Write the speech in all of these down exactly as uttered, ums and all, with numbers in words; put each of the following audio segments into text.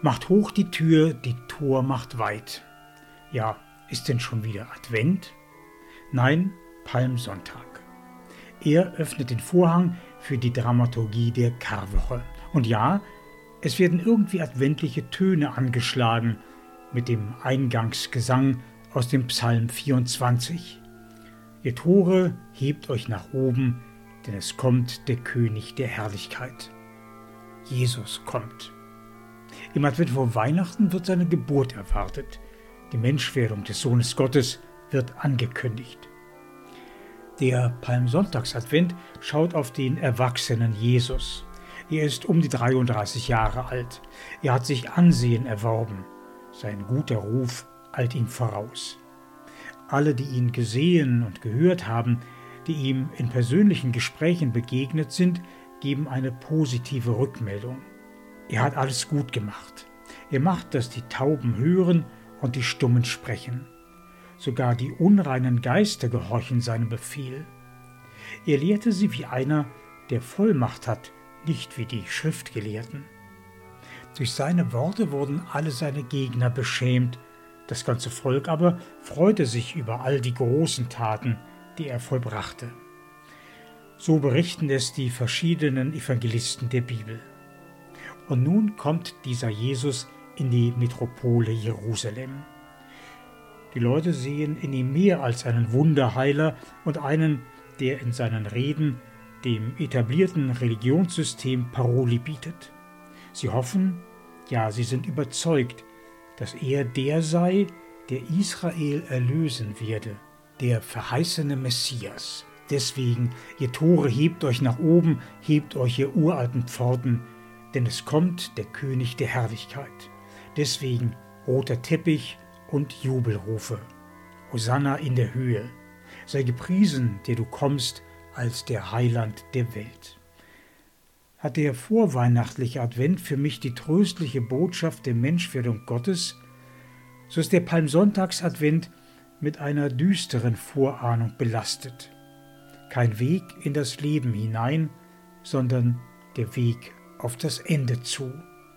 Macht hoch die Tür, die Tor macht weit. Ja, ist denn schon wieder Advent? Nein, Palmsonntag. Er öffnet den Vorhang für die Dramaturgie der Karwoche. Und ja, es werden irgendwie adventliche Töne angeschlagen mit dem Eingangsgesang aus dem Psalm vierundzwanzig. Ihr Tore, hebt euch nach oben, denn es kommt der König der Herrlichkeit. Jesus kommt. Im Advent vor Weihnachten wird seine Geburt erwartet. Die Menschwerdung des Sohnes Gottes wird angekündigt. Der Palmsonntagsadvent schaut auf den erwachsenen Jesus. Er ist um die dreiunddreißig Jahre alt. Er hat sich Ansehen erworben. Sein guter Ruf eilt ihm voraus. Alle, die ihn gesehen und gehört haben, die ihm in persönlichen Gesprächen begegnet sind, geben eine positive Rückmeldung. Er hat alles gut gemacht. Er macht, dass die Tauben hören und die Stummen sprechen. Sogar die unreinen Geister gehorchen seinem Befehl. Er lehrte sie wie einer, der Vollmacht hat, nicht wie die Schriftgelehrten. Durch seine Worte wurden alle seine Gegner beschämt, das ganze Volk aber freute sich über all die großen Taten, die er vollbrachte. So berichten es die verschiedenen Evangelisten der Bibel. Und nun kommt dieser Jesus in die Metropole Jerusalem. Die Leute sehen in ihm mehr als einen Wunderheiler und einen, der in seinen Reden dem etablierten Religionssystem Paroli bietet. Sie hoffen, ja, sie sind überzeugt, dass er der sei, der Israel erlösen werde, der verheißene Messias. Deswegen, ihr Tore, hebt euch nach oben, hebt euch, ihr uralten Pforten, denn es kommt der König der Herrlichkeit. Deswegen roter Teppich und Jubelrufe. Hosanna in der Höhe. Sei gepriesen, der du kommst, als der Heiland der Welt. Hat der vorweihnachtliche Advent für mich die tröstliche Botschaft der Menschwerdung Gottes, so ist der Palmsonntagsadvent mit einer düsteren Vorahnung belastet. Kein Weg in das Leben hinein, sondern der Weg auf das Ende zu.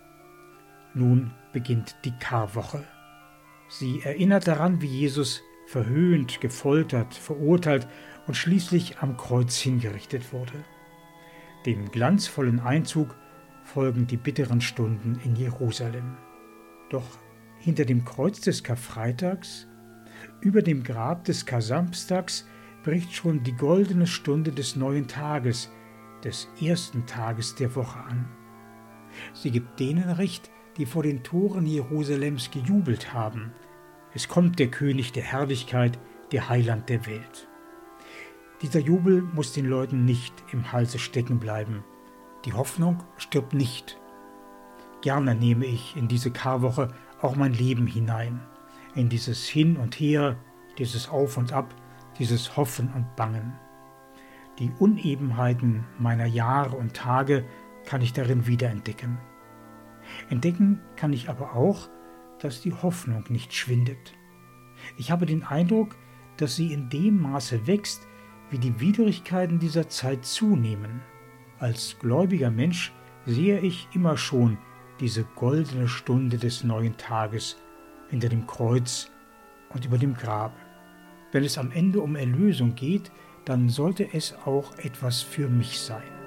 Nun beginnt die Karwoche. Sie erinnert daran, wie Jesus verhöhnt, gefoltert, verurteilt und schließlich am Kreuz hingerichtet wurde. Dem glanzvollen Einzug folgen die bitteren Stunden in Jerusalem. Doch hinter dem Kreuz des Karfreitags, über dem Grab des Kar-Samstags, bricht schon die goldene Stunde des neuen Tages, des ersten Tages der Woche an. Sie gibt denen Recht, die vor den Toren Jerusalems gejubelt haben. Es kommt der König der Herrlichkeit, der Heiland der Welt. Dieser Jubel muss den Leuten nicht im Halse stecken bleiben. Die Hoffnung stirbt nicht. Gerne nehme ich in diese Karwoche auch mein Leben hinein, in dieses Hin und Her, dieses Auf und Ab, dieses Hoffen und Bangen. Die Unebenheiten meiner Jahre und Tage kann ich darin wiederentdecken. Entdecken kann ich aber auch, dass die Hoffnung nicht schwindet. Ich habe den Eindruck, dass sie in dem Maße wächst, wie die Widrigkeiten dieser Zeit zunehmen. Als gläubiger Mensch sehe ich immer schon diese goldene Stunde des neuen Tages hinter dem Kreuz und über dem Grab. Wenn es am Ende um Erlösung geht, dann sollte es auch etwas für mich sein.